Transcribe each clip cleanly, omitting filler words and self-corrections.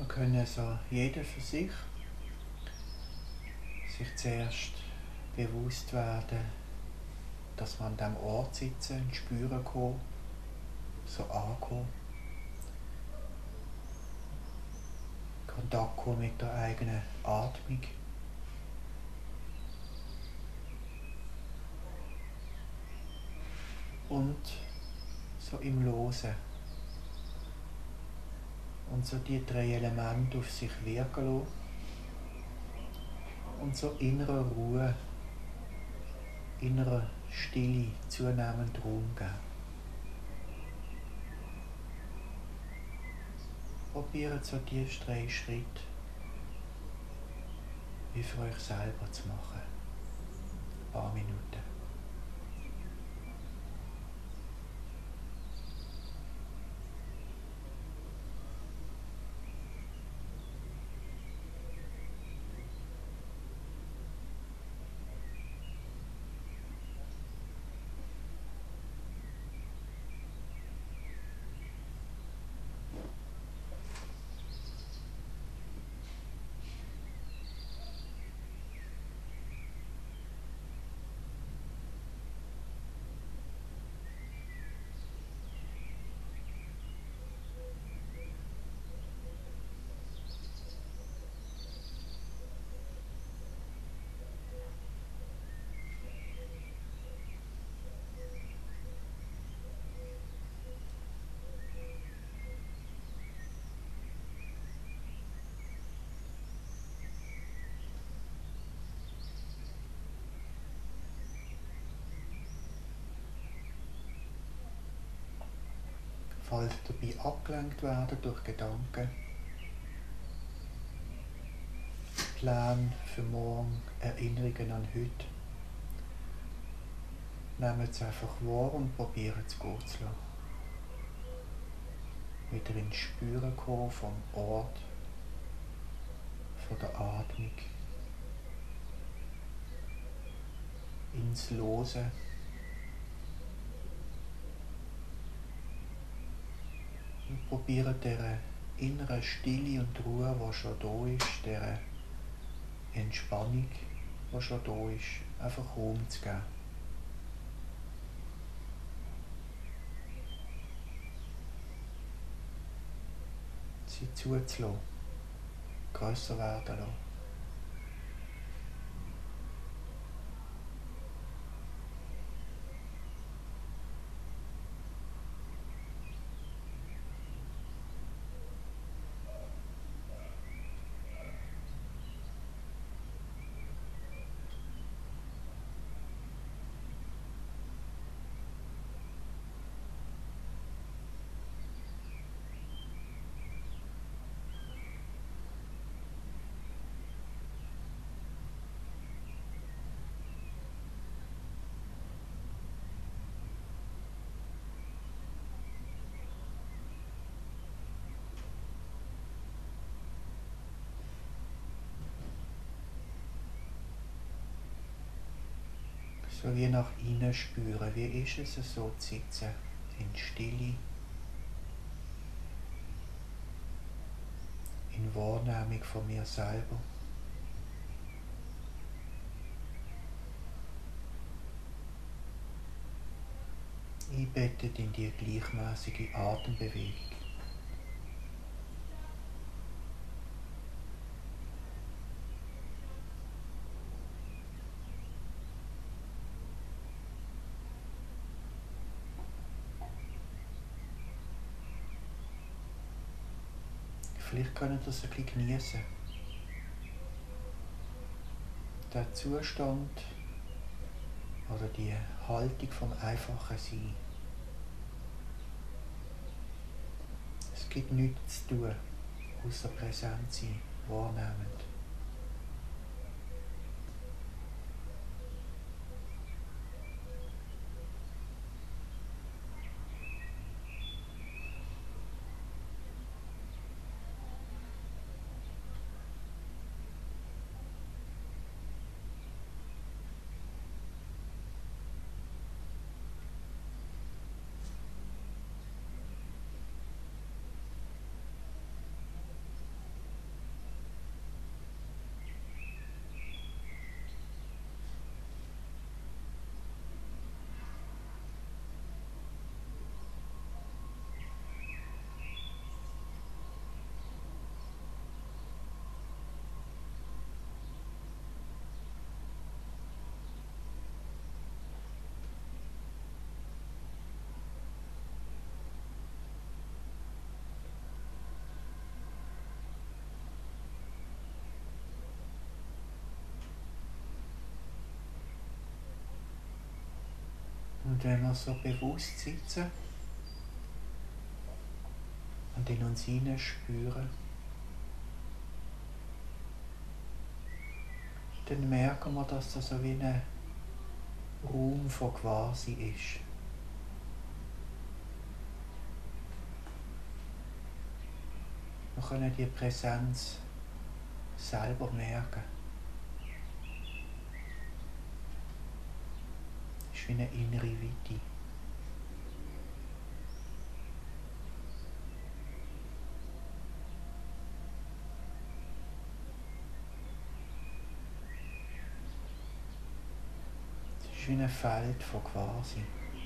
können so jeder für sich zuerst bewusst werden, dass man an diesem Ort sitzen und spüren kann, so ankommen. Kontakt kommen mit der eigenen Atmung. Und so im Losen. Und so die 3 Elemente auf sich wirken lassen. Und so innerer Ruhe, innerer Stille zunehmend Raum geben. Probiert so diese 3 Schritte wie für euch selber zu machen. Ein paar Minuten. Falls dabei abgelenkt werden durch Gedanken, Pläne für morgen, Erinnerungen an heute, nehmt es einfach wahr und probiert es gut zu lassen. Wieder ins Spüren kommen vom Ort, von der Atmung, ins Losen. Und probiert dieser inneren Stille und Ruhe, die schon da ist, dieser Entspannung, die schon da ist, einfach Raum zu geben. Sie zuzulassen, grösser werden lassen. So wie nach innen spüren, wie ist es so zu sitzen, in Stille, in Wahrnehmung von mir selber. Einbettet in die gleichmäßige Atembewegung. Vielleicht könnt ihr das ein bisschen genießen. Der Zustand oder die Haltung vom einfachen Sein. Es gibt nichts zu tun, außer präsent sein, wahrnehmend. Und wenn wir so bewusst sitzen und in uns hinein spüren, dann merken wir, dass das so wie ein Raum von Quasi ist. Wir können die Präsenz selber merken. Es ist wie eine innere Weite. Es ist wie ein Feld von Quasi.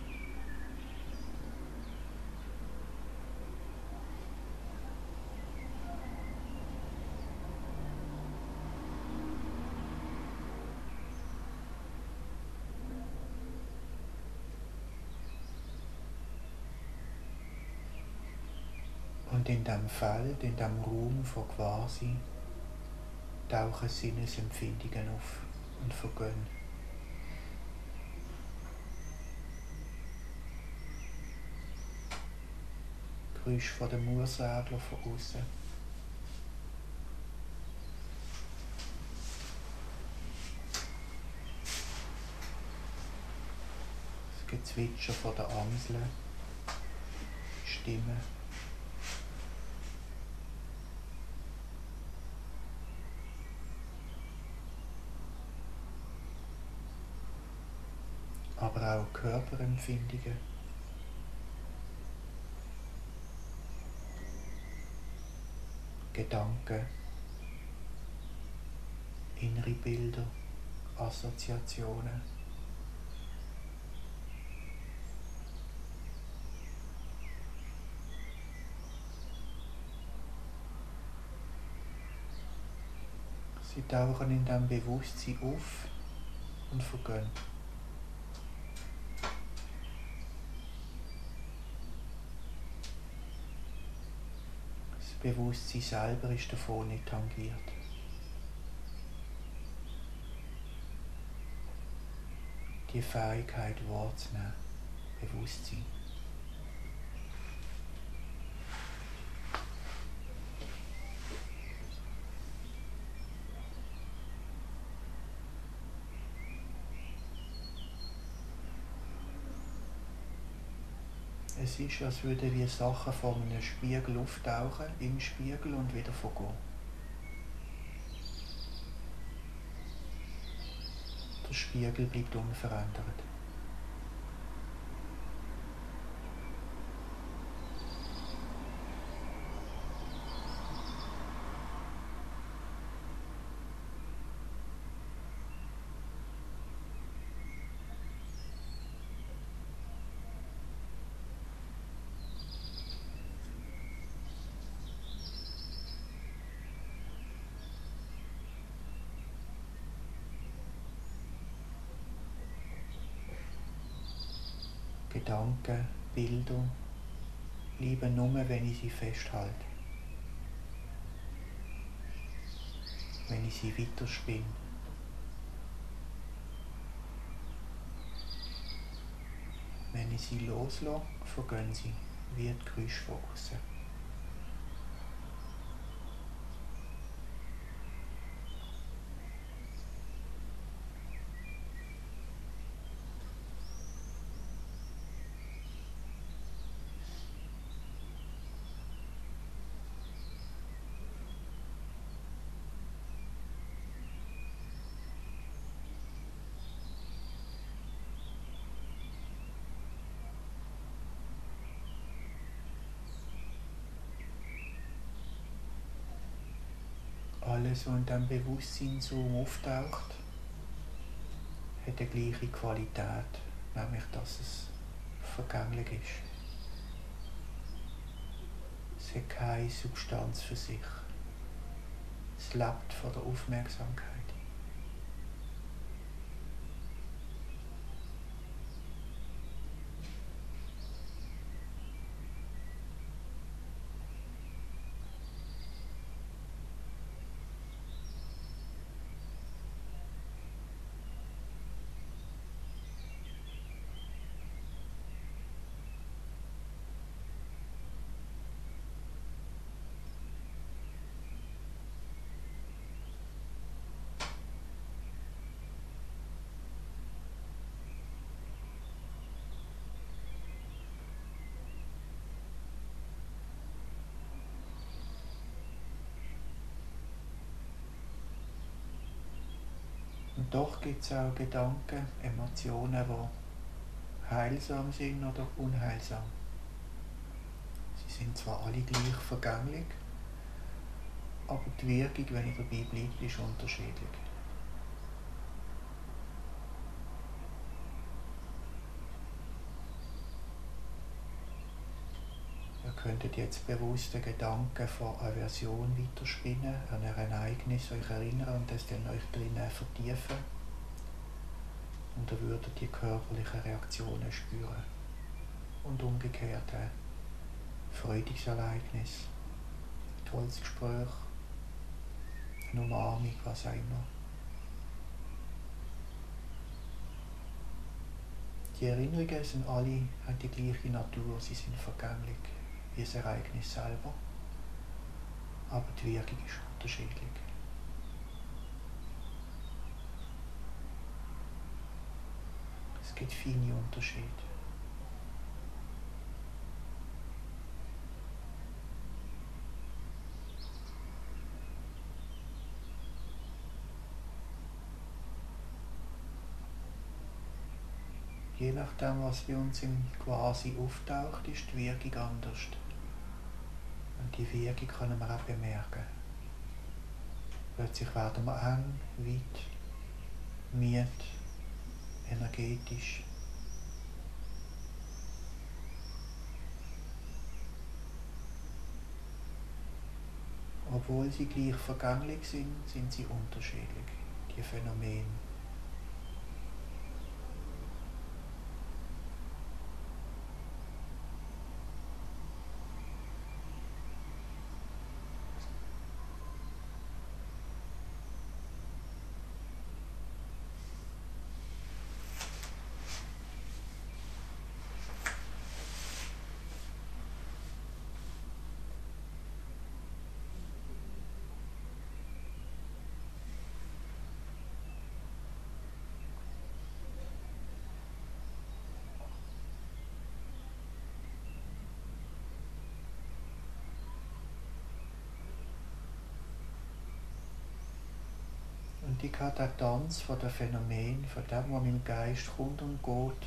Und in diesem Feld, in diesem Raum von Quasi, tauchen Sinnesempfindungen auf und vergehen. Geräusch von den Mursädler von außen. Das Gezwitscher von den Amseln. Stimmen. Aber auch Körperempfindungen. Gedanken, innere Bilder, Assoziationen. Sie tauchen in diesem Bewusstsein auf und vergehen. Das Bewusstsein selber ist davon nicht tangiert. Die Fähigkeit wahrzunehmen, Bewusstsein. Es ist, als würden wir Sachen vor einem Spiegel auftauchen, im Spiegel und wieder vergehen. Der Spiegel bleibt unverändert. Gedanken, Bilder bleiben nur, wenn ich sie festhalte. Wenn ich sie weiterspinne. Wenn ich sie loslasse, vergehen sie wie die Geräusche von außen. Alles, was in diesem Bewusstseinsraum auftaucht, hat die gleiche Qualität, nämlich dass es vergänglich ist. Es hat keine Substanz für sich. Es lebt von der Aufmerksamkeit. Und doch gibt es auch Gedanken, Emotionen, die heilsam sind oder unheilsam. Sie sind zwar alle gleich vergänglich, aber die Wirkung, wenn ich dabei bleibe, ist unterschiedlich. Ihr könntet jetzt bewusste Gedanken von Aversion weiterspinnen, an ein Ereignis euch erinnern und das dann euch drinnen vertiefen. Und ihr würdet die körperlichen Reaktionen spüren. Und umgekehrt, ein freudiges Ereignis, ein tolles Gespräch, eine Umarmung, was auch immer. Die Erinnerungen sind alle, haben die gleiche Natur, sie sind vergänglich wie das Ereignis selber, aber die Wirkung ist unterschiedlich. Es gibt feine Unterschiede. Je nachdem, was bei uns im Quasi auftaucht, ist die Wirkung anders. Und die Wirkung können wir auch bemerken. Plötzlich werden wir eng, weit, müde, energetisch. Obwohl sie gleich vergänglich sind, sind sie unterschiedlich, die Phänomene. Und ich kann den Tanz von den Phänomenen, von dem, was meinem Geist kommt und geht,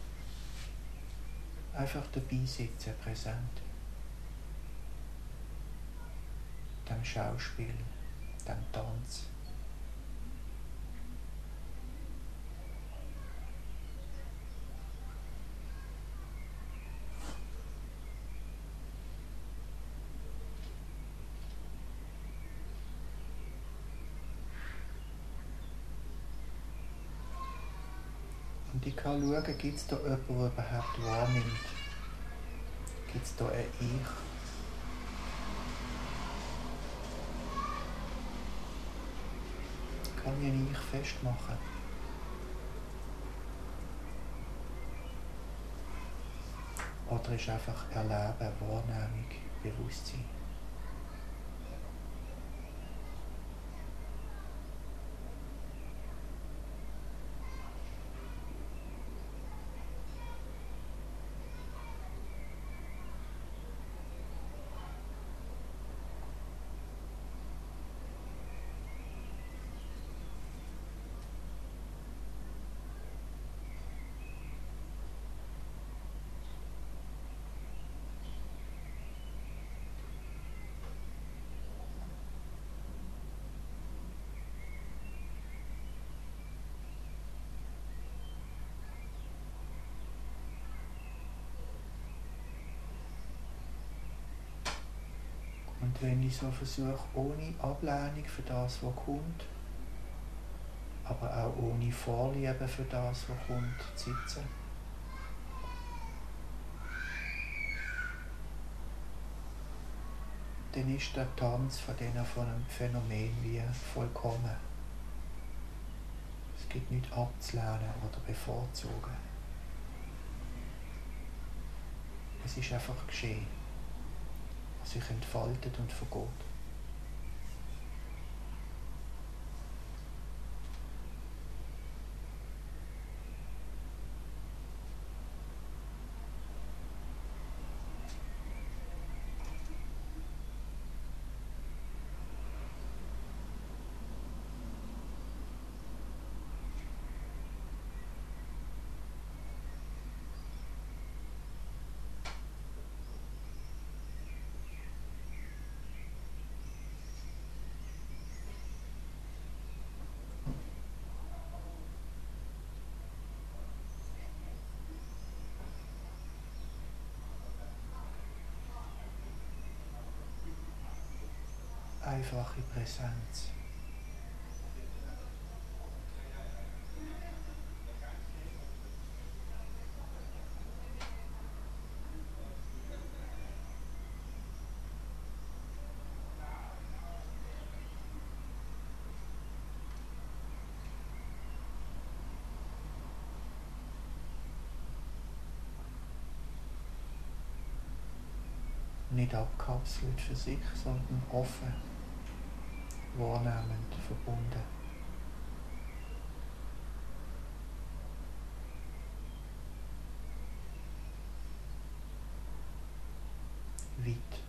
einfach dabei sitzen, präsent. Dem Schauspiel, dem Tanz. Und ich kann schauen, gibt es da jemanden, der überhaupt wahrnimmt? Gibt es da ein Ich? Kann ich ein Ich festmachen? Oder ist einfach Erleben, Wahrnehmung, Bewusstsein? Und wenn ich so versuche, ohne Ablehnung für das, was kommt, aber auch ohne Vorliebe für das, was kommt, zu sitzen, dann ist der Tanz von einem Phänomen wie vollkommen. Es gibt nichts abzulehnen oder bevorzugen. Es ist einfach geschehen, was sich entfaltet und vergeht. einfache Präsenz. Nicht abkapselt für sich, sondern offen, wahrnehmend, verbunden. Weit.